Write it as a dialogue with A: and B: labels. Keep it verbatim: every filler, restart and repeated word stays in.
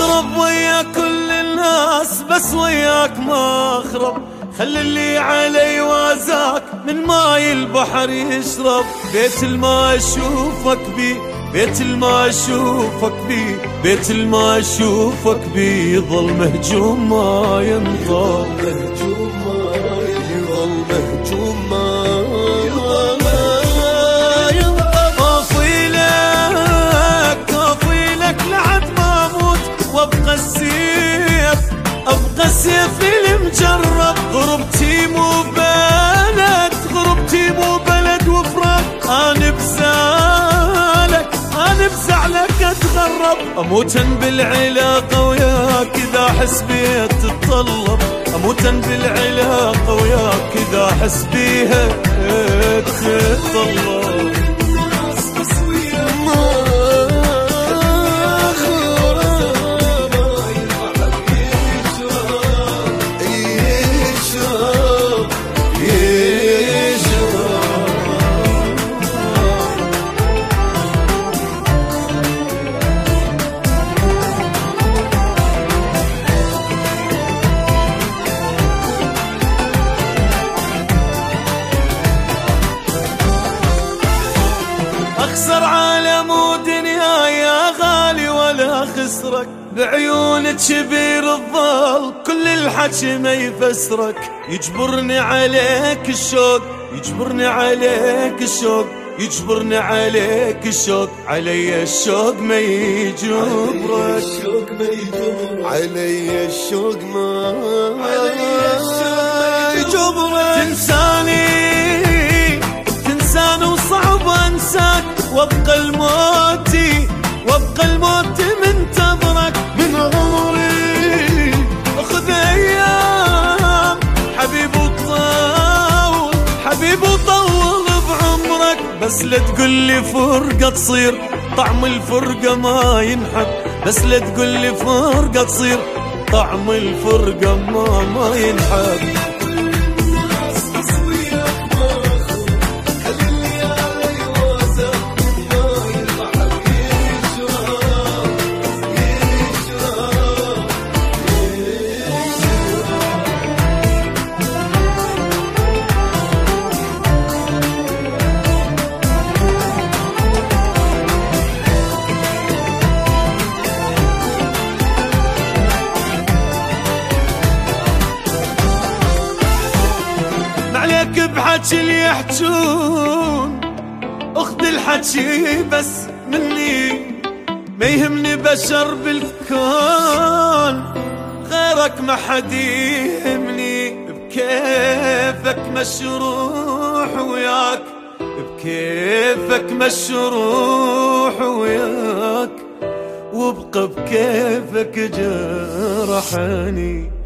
A: اخرب ويا كل الناس بس وياك ما اخرب. خلي اللي علي وازاك من ماي البحر يشرب. بيت الماء اشوفك بيه، بيت الماء اشوفك بيه، بيت الماء اشوفك بيه يظل مهجوم ما ينطب.
B: مهجوم ما يظل مهجوم ما ينطب.
A: اطيلك اطيلك لعد ما اموت وابقى السيف، ابقى السيف المجرب. غربتي مو بلد، غربتي مو بلد وفراق. انا بزعلك انا بزعلك اتغرب. اموتا بالعلاقه وياك اذا احس بيها تتطلب. اموتا بالعلاقه وياك اذا احس بيها تتطلب. اخسر عالم ودنيا يا غالي ولا خسرك. بعيونك شبير الظل كل الحكي ما يفسرك. يجبرني عليك الشوق، يجبرني عليك الشوق، يجبرني عليك الشوق. علي الشوق ما يجبرك،
B: علي الشوق ما يجبرك.
A: تنساني تنساني وصعب انساك. وابقى الموتي وابقى الموت منتظرك. من عمري اخذ ايام حبيب وطول، حبيب وطول بعمرك. بس لا تقول لي فرقه تصير، طعم الفرقه ما ينحب. بس لا تقول لي فرقه تصير، طعم الفرقه ما ما ينحب. عليك بحكي اللي يحجون، اخذ الحكي بس مني. ما يهمني بشر بالكون غيرك ما حد يهمني. بكيفك مشروح وياك، بكيفك مشروح وياك. وابقى بكيفك جرحني.